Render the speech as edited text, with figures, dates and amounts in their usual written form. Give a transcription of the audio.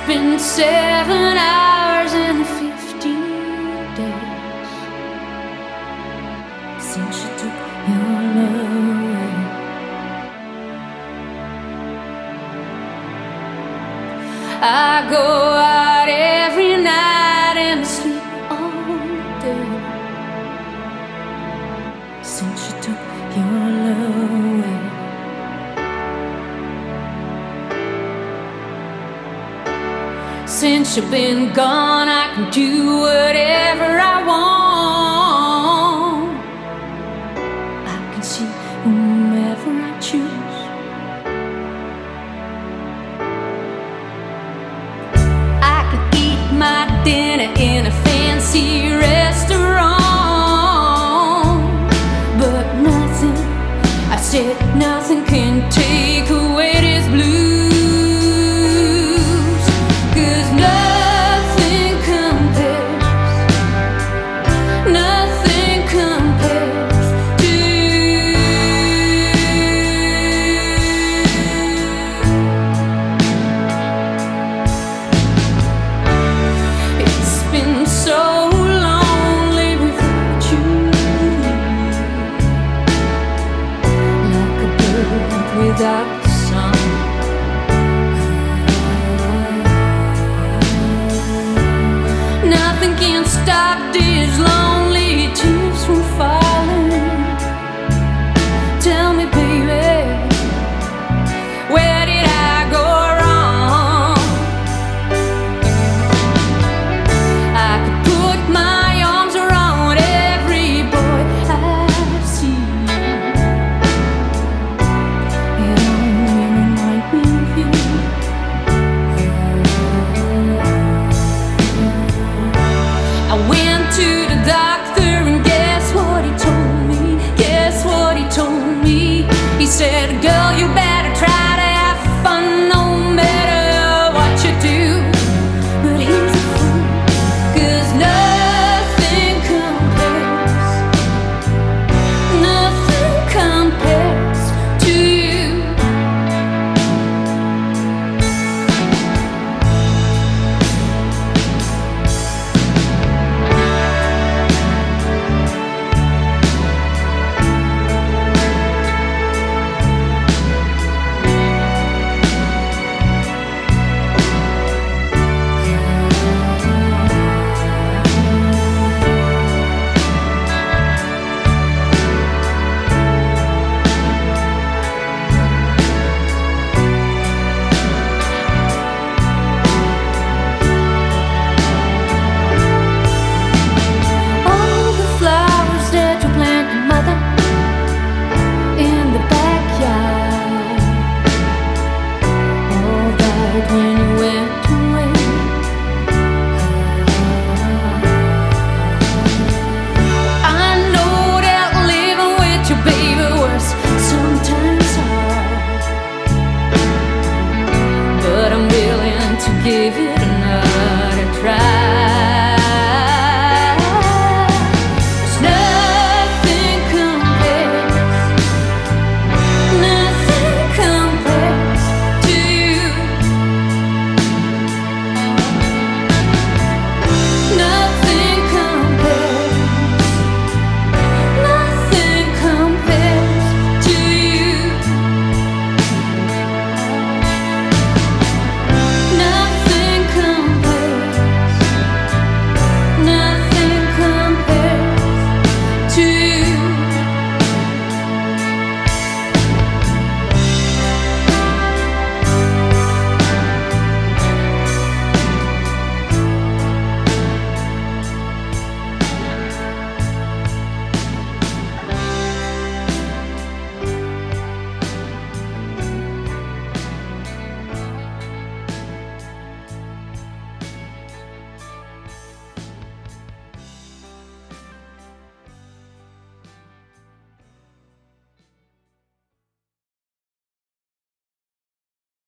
been 7 hours and 15 days since you took your love away. I go out every night and sleep all day since you took your love away. Since you've been gone, I can do whatever I want. I can see whomever I choose. I can eat my dinner in a fancy restaurant, but nothing, I said no.